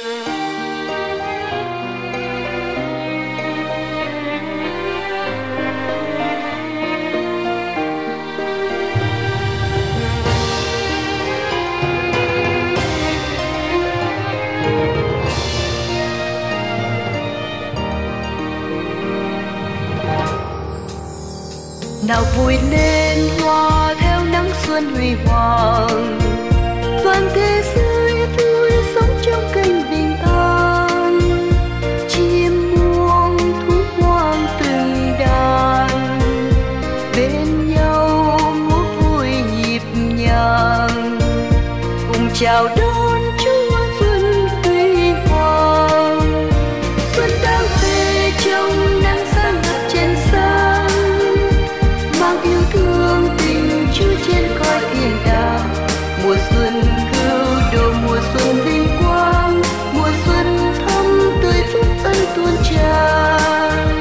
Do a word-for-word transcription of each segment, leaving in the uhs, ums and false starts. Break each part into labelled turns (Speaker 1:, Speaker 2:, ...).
Speaker 1: Nào vui lên hoa theo nắng xuân huy hoàng, toàn thế giới vui sống trong cảnh bình an. Chim muông thú hoang từng đàn, bên nhau múa vui nhịp nhàng, cùng chào đón Chúa Xuân huy hoàng. Xuân đang về trong nắng sáng ngập trên sáng, mang yêu thương tình Chúa trên cõi thiên đàng. Mùa xuân cứu độ, mùa xuân vinh quang, mùa xuân thắm tươi phúc ân tuôn tràn.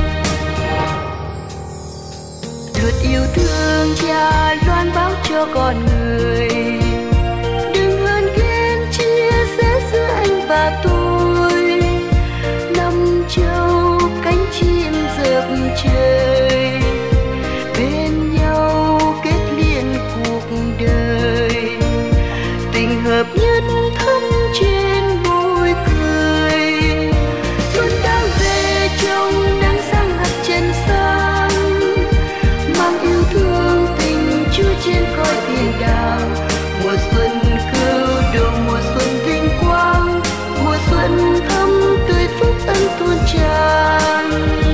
Speaker 1: Luật yêu thương Cha loan báo cho con người, đừng hờn ghen chia sẻ giữa anh và tôi. Năm châu cánh chim dợp trời, bên nhau kết liên cuộc đời. Tình hợp nhất thắm trên môi cười. Xuân đang về trong nắng sáng ngập trần sáng, mang yêu thương tình Chúa trên cõi thiên đàng. Mùa xuân cứu độ, mùa xuân vinh quang, mùa xuân thắm tươi phúc ân tuôn tràn.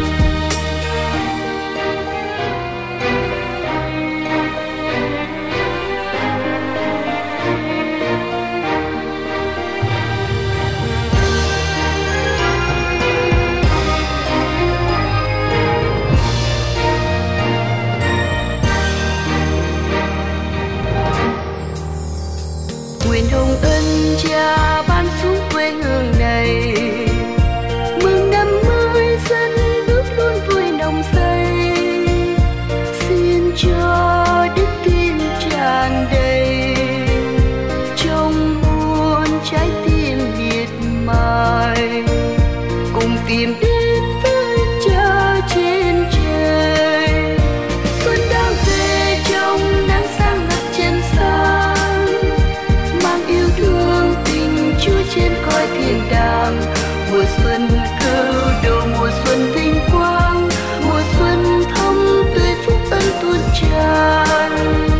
Speaker 1: Nguyện hồng ân Cha ban xuống quê hương này, mừng năm mới dân bước luôn vui nồng say. Xin cho đức tin tràn đầy, trong muôn trái tim miệt mài, cùng tìm đến với Cha trên trời. Xuân đang về trong nắng sáng ngập trên sáng, mang yêu thương tình Chúa trên cõi thiên đàng. Mùa xuân cứu độ, mùa xuân vinh quang, mùa xuân thắm tươi phúc ân tuôn tràn.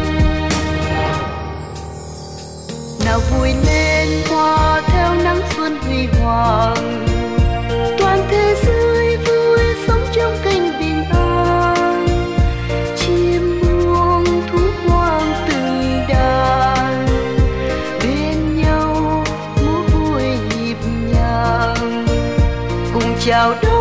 Speaker 1: Nào vui lên hoa theo nắng xuân huy hoàng, toàn thế giới vui sống trong cảnh bình an. Chim muông thú hoang từng đàn, bên nhau múa vui nhịp nhàng, cùng chào đón